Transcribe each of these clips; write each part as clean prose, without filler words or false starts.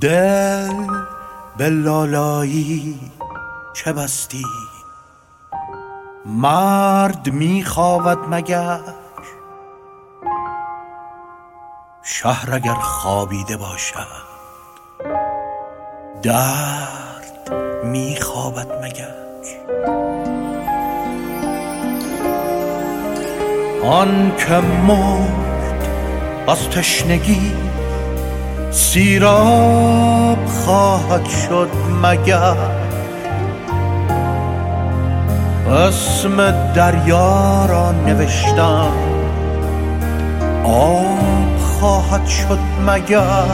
دل به لالایی چه بستی؟ مرد میخواود مگر؟ شهر اگر خوابیده باشد درد میخوابد مگر؟ آن که مرد از تشنگی سیراب خواهد شد مگر؟ اسم دریا را نوشتم آب خواهد شد مگر؟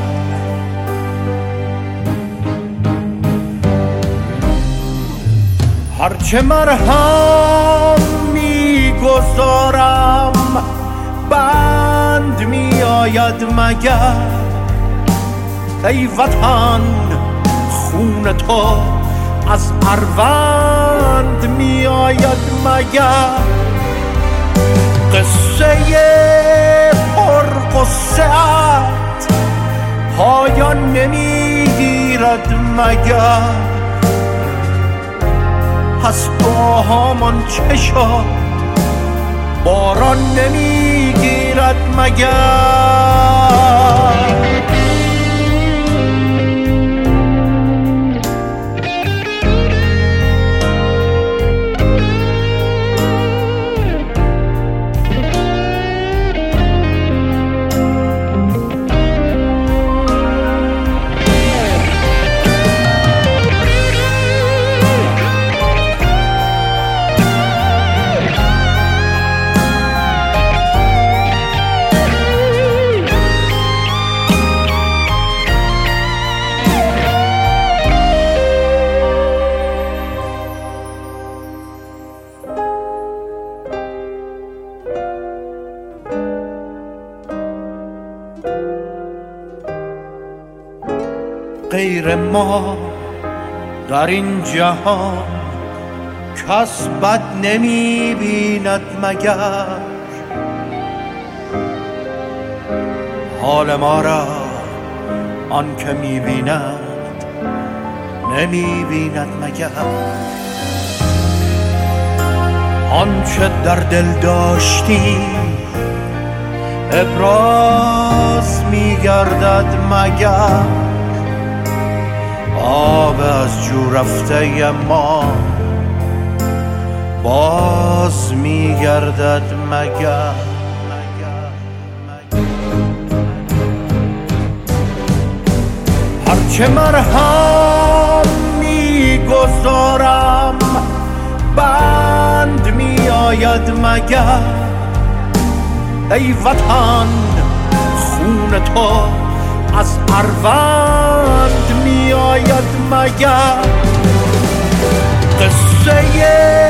هرچه مرهم میگذارم بند میآید مگر؟ ای وطن خون تو از اروند میآید مگر؟ قصه پرغصه‌ات پایان نمیگیرد مگر؟ پس با همان چه شد باران نمیگیرد مگر؟ غیر ما در این جهان کس بد نمی بیند مگر؟ حال ما را آن که می بیند نمی بیند مگر؟ آنچه در دل داشتیم ابراز می گردد مگر؟ آب از جو رفته ما باز میگردد مگر؟ هرچه مرهم میگذارم بند میآید مگر؟ ای وطن خون تو از اروند میآید مگر؟ قصه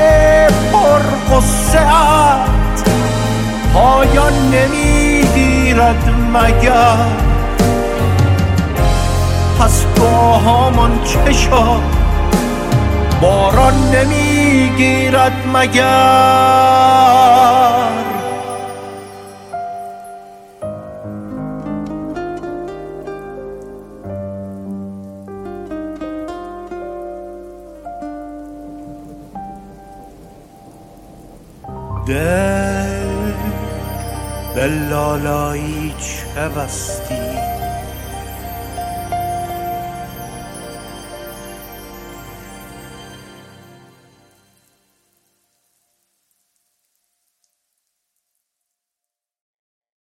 پرغصه‌ات پایان نمیگیرد مگر؟ پس با همان چه شد باران نمیگیرد مگر؟ دل به لالایی چه بستی؟